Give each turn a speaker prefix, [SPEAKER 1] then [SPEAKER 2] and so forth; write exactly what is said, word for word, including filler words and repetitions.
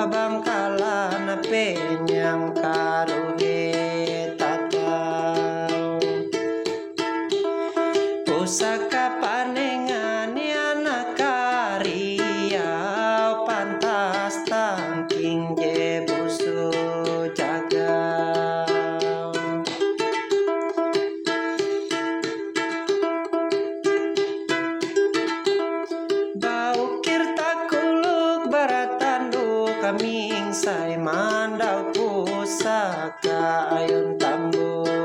[SPEAKER 1] bangkalan penyang karuhe tatau pusaka panengan anak kariau pantas tangking je busu jagau baukir takuluk baratandu kaming sai mandau pusaka ayun tambu